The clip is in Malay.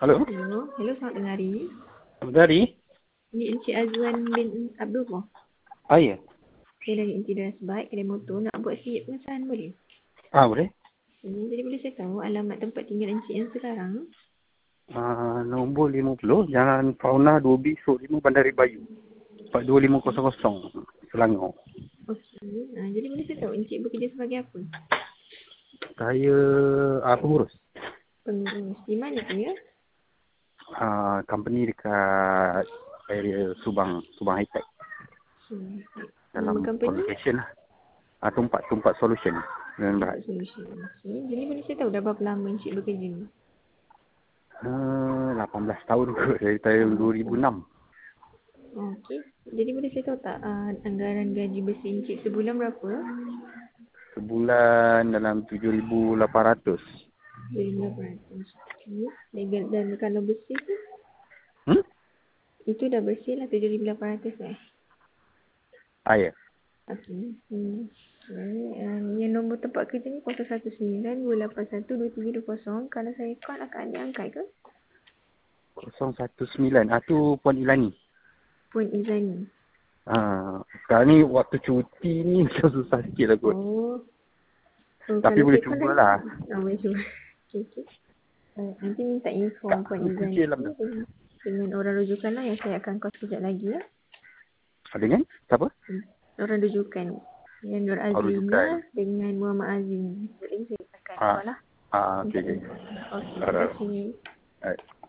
Halo, Hello, selamat dengar hari. dari? Ini Encik Azwan bin Abdul ke? Ya. Saya dari Encik Diras Baik, kedai motor. Nak buat sikit pengesahan boleh? Boleh. Jadi boleh saya tahu alamat tempat tinggal Encik yang sekarang? Nombor 50, Jalan Fauna 2B, Suk 5, Bandari Bayu. 42500, Selangor. Okey. Jadi boleh saya tahu Encik bekerja sebagai apa? Saya pengurus. Pengurus. Di mana tu ya? Company dekat area Subang High Tech. Nama Dalam company? qualification lah. Tumpat solution. Dengan Tempat bahas. solution. Okey. Jadi boleh saya tahu dah berapa lama Encik bekerja ni? 18 tahun kot, dari tahun 2006. Okey. Jadi boleh saya tahu tak anggaran gaji bersih Encik sebulan berapa? Sebulan dalam 7,800. 7,800. Okey. Dan kalau bersih tu? Itu dah bersih lah 7,800 Ya. Okey. Yang nombor tempat kerja ni 019-281-2320. Kalau saya call akan diangkat ke? 019. Tu Puan Ilani. Puan Izani. Sekarang ni waktu cuti ni macam susah sikit lah kot. Tapi Kalau boleh saya call cubalah. boleh cuba. Okey. Nanti minta inform Puan Izani dengan orang rujukan lah yang saya akan call sekejap lagi ya. Dengan? Siapa? Orang rujukan. Yang Nur Azlina dengan Muhammad Azim. Jadi saya akan call lah. Okey. Okey, terima kasih. Alright.